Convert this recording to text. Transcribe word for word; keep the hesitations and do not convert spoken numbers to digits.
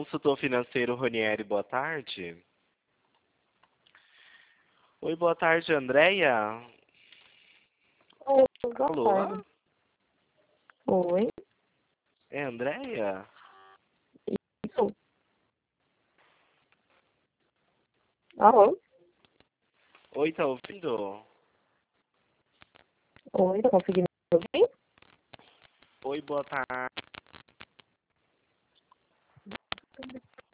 Consultor financeiro Ronieri, boa tarde. Oi, boa tarde, Andréia. Oi, boa Alô? tarde. Oi, É Andréia? isso. Alô? Oi, tá ouvindo? Oi, tá conseguindo me ouvir? Oi, boa tarde.